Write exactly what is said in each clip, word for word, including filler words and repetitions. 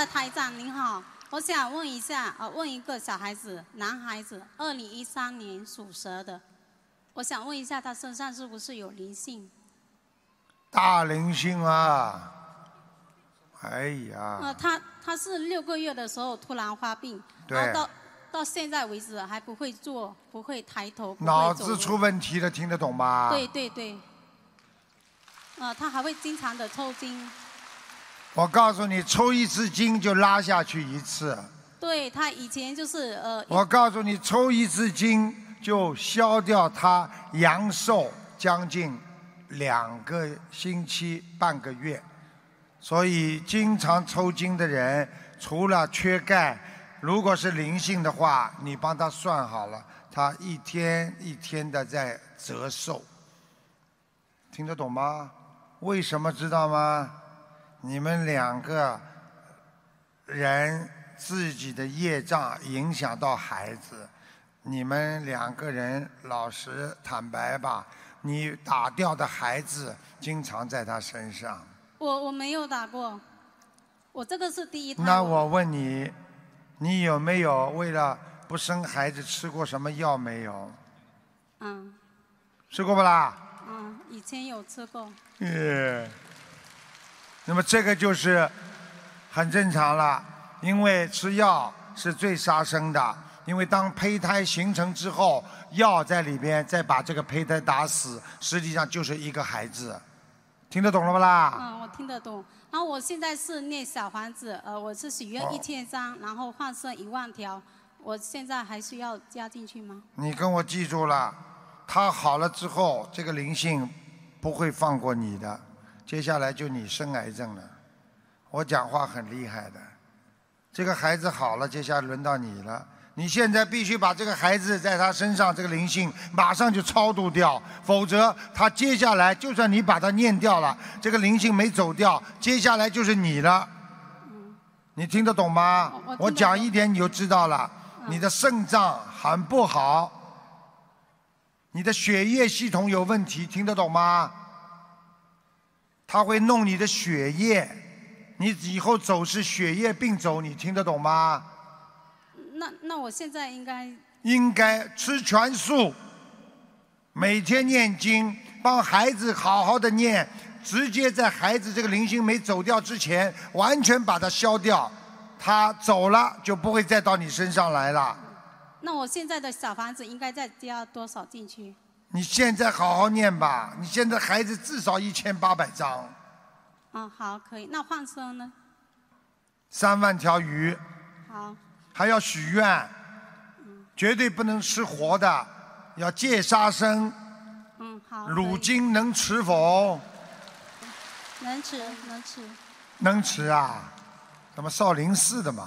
的台长您好，我想问一下，呃，问一个小孩子，男孩子，二零一三年属蛇的，我想问一下他身上是不是有灵性？ 大灵性啊！哎呀。 呃，他他是六个月的时候突然发病，然后到到现在为止还不会坐，不会抬头，不会走路。 脑子出问题了，听得懂吗？ 对对对。呃，他还会经常的抽筋。 我告诉你，抽一次筋就拉下去一次。 对他以前就是呃。 我告诉你，抽一次筋就消掉他阳寿将近两个星期、半个月。所以经常抽筋的人，除了缺钙，如果是灵性的话，你帮他算好了，他一天一天的在折寿。听得懂吗？为什么知道吗？你们两个人自己的业障影响到孩子，你们两个人老实坦白吧，你打掉的孩子经常在他身上。 我我没有打过，我这个是第一胎。 那我问你，你有没有为了不生孩子吃过什么药没有？ 嗯。 吃过不啦？ 嗯，以前有吃过。 耶。那么这个就是很正常了，因为吃药是最杀生的，因为当胚胎形成之后，药在里边再把这个胚胎打死，实际上就是一个孩子。听得懂了不啦？ 嗯，我听得懂。然后我现在是念小房子，呃，我是许愿一千张，然后放生一万条，我现在还需要加进去吗？ 你跟我记住了，他好了之后，这个灵性不会放过你的。接下来就你生癌症了，我讲话很厉害的。这个孩子好了，接下来轮到你了。你现在必须把这个孩子在他身上这个灵性马上就超度掉，否则他接下来就算你把他念掉了，这个灵性没走掉，接下来就是你了。 嗯、 你听得懂吗？ 我, 我讲一点你就知道了。嗯、你的肾脏很不好，你的血液系统有问题，听得懂吗？它会弄你的血液，你以后走是血液病走，你听得懂吗？ 那那我现在应该应该吃全素，每天念经，帮孩子好好的念，直接在孩子这个灵性没走掉之前，完全把它消掉，他走了就不会再到你身上来了。 那我现在的小房子应该再加多少进去？ 你现在好好念吧，你现在孩子至少一千八百张。 嗯，好，可以。那放生呢？ 三万条鱼。 好。 还要许愿， 嗯、 绝对不能吃活的，要戒杀生。 嗯，好。 乳精能吃否？ 能吃，能吃。 能吃啊？怎么少林寺的嘛？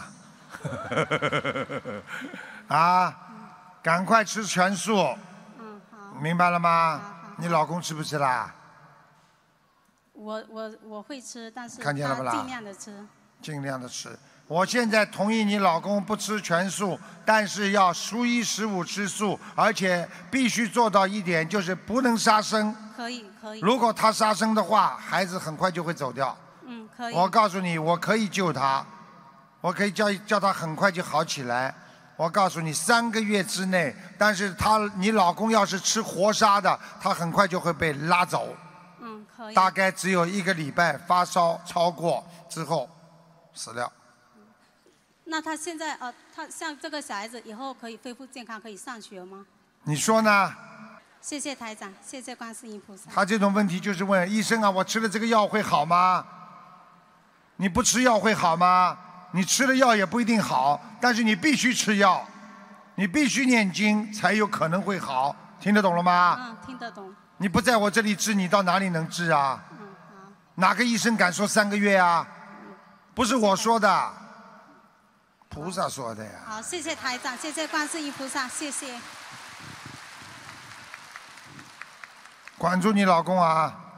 啊，嗯、赶快吃全素。 嗯，好。 明白了吗？ 好好好你老公吃不吃啦？ 我我我会吃，但是看见了不啦？ 尽量的吃。 尽量的吃。我现在同意你老公不吃全素，但是要初一十五吃素，而且必须做到一点，就是不能杀生。 可以可以。 如果他杀生的话，孩子很快就会走掉。 嗯，可以。 我告诉你，我可以救他，我可以叫叫他很快就好起来。我告诉你，三个月之内，但是他你老公要是吃活杀的，他很快就会被拉走。 嗯，可以。 大概只有一个礼拜，发烧超过之后死掉。 那他现在呃，他像这个小孩子以后可以恢复健康，可以上学吗？ 你说呢？ 谢谢台长，谢谢观世音菩萨。 他这种问题就是问医生啊，我吃了这个药会好吗？你不吃药会好吗？你吃了药也不一定好，但是你必须吃药，你必须念经才有可能会好，听得懂了吗？ 嗯，听得懂。 你不在我这里治，你到哪里能治啊？ 嗯，好。 哪个医生敢说三个月啊？不是我说的。菩萨说的呀。 好，谢谢台长，谢谢观世音菩萨，谢谢。 管住你老公啊！